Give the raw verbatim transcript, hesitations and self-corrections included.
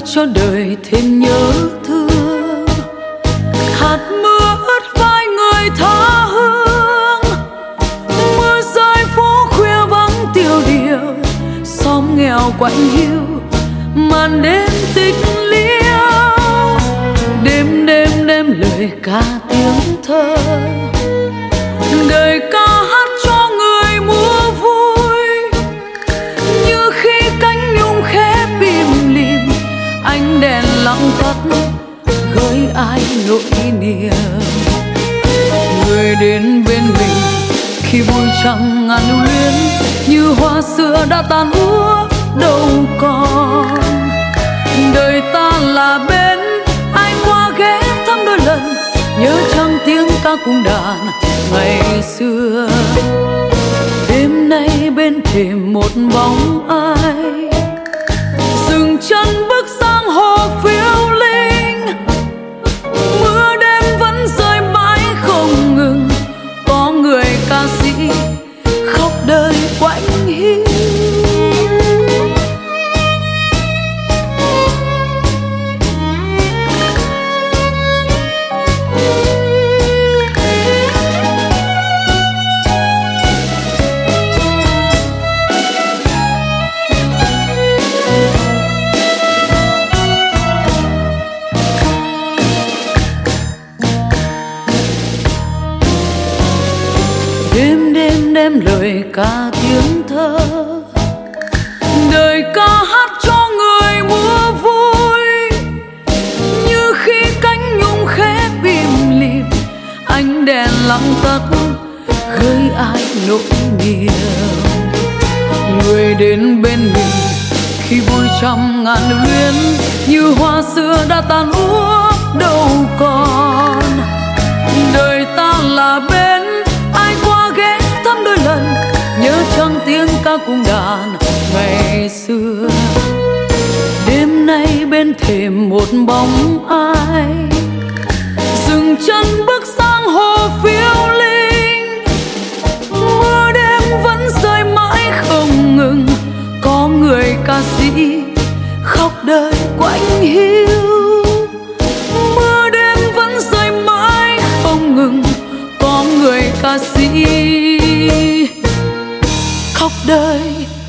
cho đời thêm nhớ thương. Hạt mưa ướt vai người tha hương, mưa rơi phố khuya vắng tiêu điều, xóm nghèo quạnh hiu màn đêm tịch liêu. Đêm đêm đêm lời ca tiếng thơ, đời ca hát cho người mua vui. Như khi cánh nhung khẽ bìm lìm, ánh đèn lặng tắt gợi ai nỗi niềm. Người đến bên mình khi vui chẳng ngàn lưu luyến, như hoa xưa đã tàn úa đâu còn. Đời ta là bên ai qua ghé thăm đôi lần, nhớ chăng tiếng ca cung đàn ngày xưa. Đêm nay bên thềm một bóng ai, dừng chân bước sang hồ phiêu linh. Mưa đêm vẫn rơi mãi không ngừng, có người ca sĩ khóc đời quạnh hiu. Đêm đêm đêm lời ca tiếng thơ, đời ca hát cho người mua vui. Như khi cánh nhung khẽ bìm lìm, ánh đèn lặng tắt gợi ai nỗi niềm. Người đến bên mình khi vui trăm ngàn lưu luyến, như hoa xưa đã tàn úa đâu còn. Đời ta là bên ai qua ghé thăm đôi lần, nhớ chăng tiếng ca cung đàn ngày xưa. Đêm nay bên thềm một bóng ai, dừng chân bước sang hồ phiêu linh. Mưa đêm vẫn rơi mãi không ngừng, có người ca sĩ khóc đời quạnh hiu. Mưa đêm vẫn rơi mãi không ngừng, có người ca sĩ khóc đời